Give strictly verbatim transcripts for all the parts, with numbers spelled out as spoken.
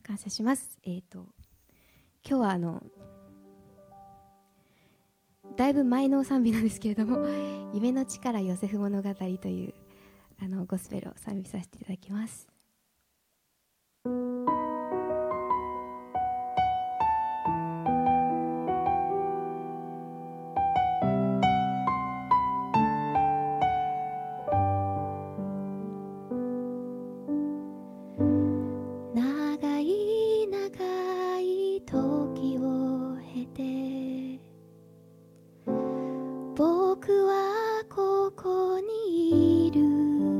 感謝します。えーと、今日はあのだいぶ前の賛美なんですけれども、夢の力ヨセフ物語というあのゴスペルを賛美させていただきます。長い長い時を経て僕はここにいる。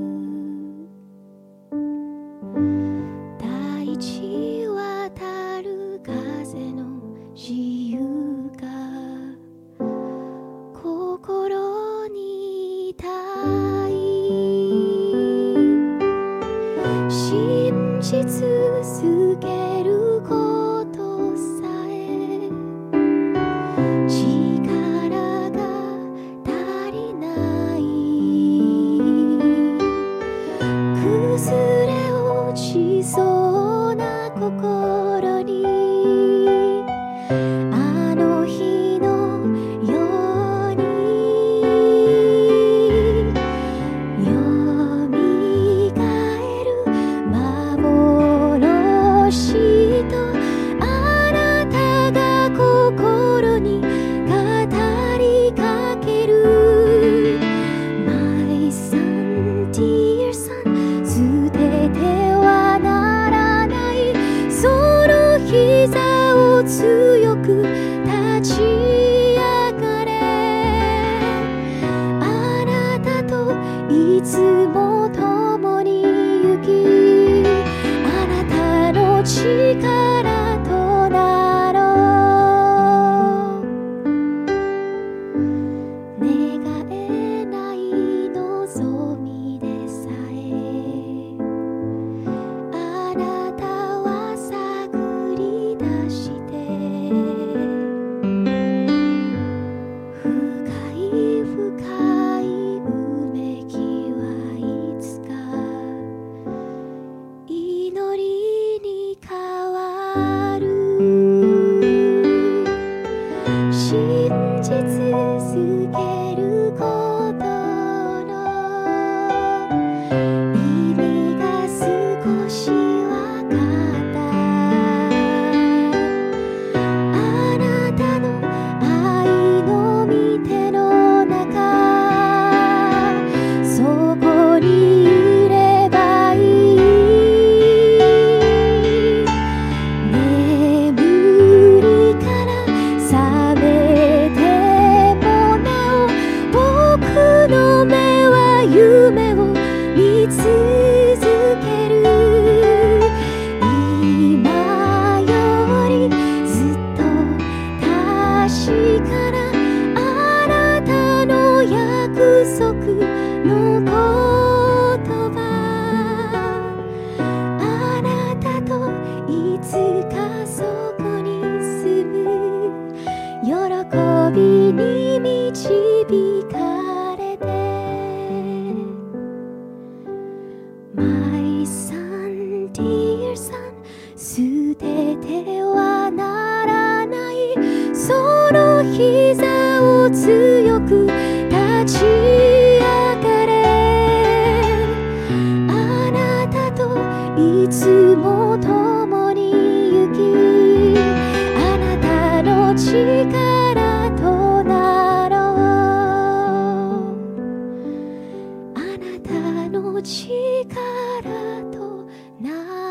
大地渡る風の自由が心に痛い。信じ続けることさえ力が足りない。崩れ落ちそうな心にあの日のようによみがえる幻とあなたが心に語りかける。 My son, dear son、 捨ててはならない。その膝を強く立ち上がれ。あなたといつも共に行き、あなたの力となろう。願えない望みでさえあなたは探り出して深い深いうめきはいつか祈りに変わる。信じ続けることの意味が少しわかった。あなたの愛の御手の中、そこにいればいい。眠りから覚めてもなお僕の目は夢を見続ける。今よりずっと確かなあなたの約束の言葉。あなたといつかそこに住む。喜びに導かれて My son, dear son、 捨ててはならない。その膝を強く立ち上がれ。あなたといつも共に行き、あなたの力となろう。あなたの力となろう。